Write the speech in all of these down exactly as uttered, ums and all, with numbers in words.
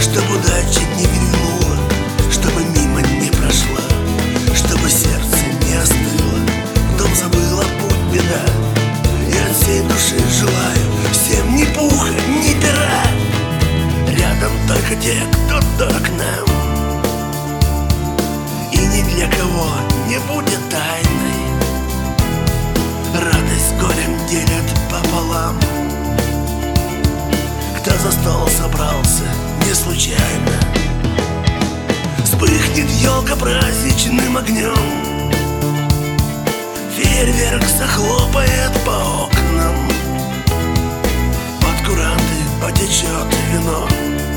Чтобы удача не вильнула, чтобы мимо не прошла, чтобы сердце не остыло, в дом забыла путь беда. Я от всей души желаю всем ни пуха, ни пера. Рядом только те, кто дорог нам, и ни для кого не будет тайной. Радость с горем делят пополам. Кто за стол собрался не случайно, вспыхнет елка праздничным огнем, фейерверк захлопает по окнам, под куранты потечет вино,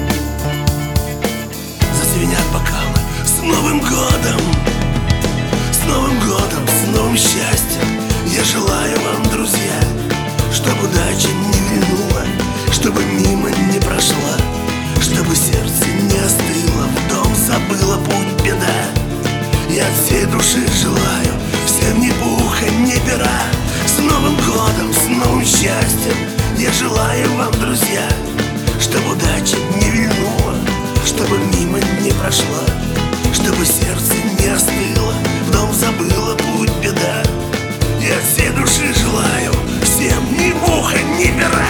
зазвенят бокалы. С Новым годом, с Новым годом, с новым счастьем я желаю вам, друзья, чтобы удача не вильнула, чтобы мимо не прошла, чтобы сердце не остыло, в дом забыла путь беда. Я от всей души желаю всем ни пуха, ни пера. С Новым годом, с новым счастьем я желаю вам, друзья, чтобы удача не вильнула, чтобы мимо не прошла, чтобы сердце не остыло, в дом забыла путь беда. Я от всей души желаю всем ни пуха, ни пера.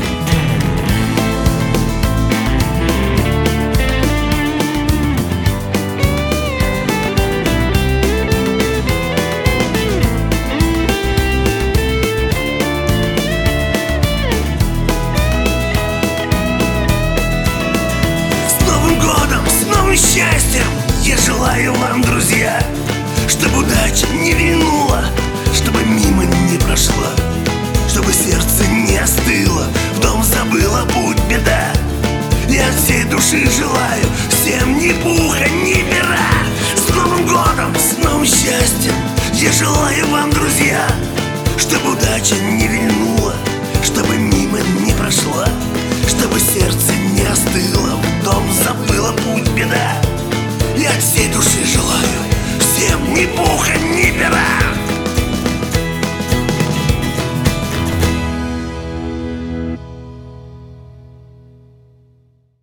Счастьем я желаю вам, друзья, чтобы удача не вильнула, чтобы мимо не прошла, чтобы сердце не остыло, в дом забыла путь беда. Я от всей души желаю всем ни пуха, ни пера. С Новым годом, с новым счастьем я желаю вам, друзья, чтобы удача не вильнула, чтобы мимо не прошла, чтобы сердце